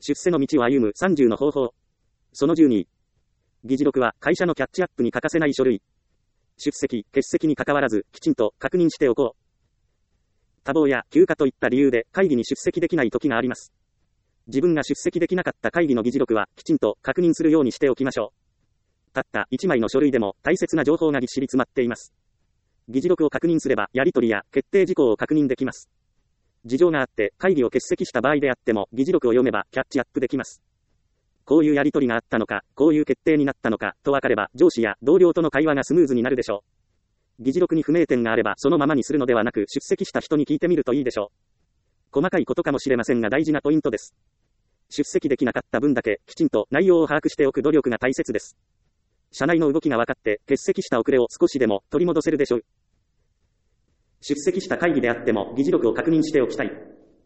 出世の道を歩む30の方法。その12。議事録は会社のキャッチアップに欠かせない書類。出席、欠席に関わらず、きちんと確認しておこう。多忙や休暇といった理由で会議に出席できない時があります。自分が出席できなかった会議の議事録はきちんと確認するようにしておきましょう。たった1枚の書類でも大切な情報がぎっしり詰まっています。議事録を確認すればやり取りや決定事項を確認できます。事情があって会議を欠席した場合であっても議事録を読めばキャッチアップできます。こういうやり取りがあったのか、こういう決定になったのかと分かれば上司や同僚との会話がスムーズになるでしょう。議事録に不明点があればそのままにするのではなく出席した人に聞いてみるといいでしょう。細かいことかもしれませんが大事なポイントです。出席できなかった分だけきちんと内容を把握しておく努力が大切です。社内の動きが分かって欠席した遅れを少しでも取り戻せるでしょう。出席した会議であっても議事録を確認しておきたい。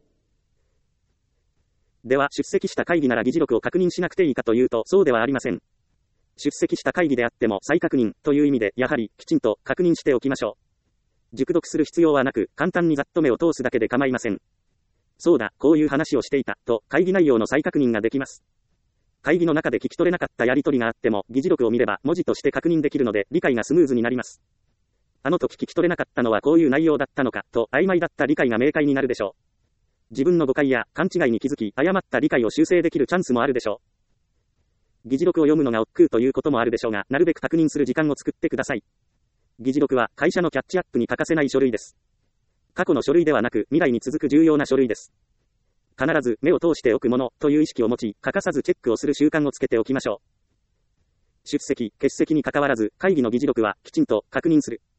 では出席した会議なら議事録を確認しなくていいかというとそうではありません。出席した会議であっても再確認という意味でやはりきちんと確認しておきましょう。熟読する必要はなく簡単にざっと目を通すだけで構いません。そうだ、こういう話をしていたと会議内容の再確認ができます。会議の中で聞き取れなかったやり取りがあっても議事録を見れば文字として確認できるので理解がスムーズになります。あの時聞き取れなかったのはこういう内容だったのかと曖昧だった理解が明快になるでしょう。自分の誤解や勘違いに気づき誤った理解を修正できるチャンスもあるでしょう。議事録を読むのが億劫ということもあるでしょうが、なるべく確認する時間を作ってください。議事録は会社のキャッチアップに欠かせない書類です。過去の書類ではなく未来に続く重要な書類です。必ず目を通しておくものという意識を持ち、欠かさずチェックをする習慣をつけておきましょう。出席、欠席に関わらず会議の議事録はきちんと確認する。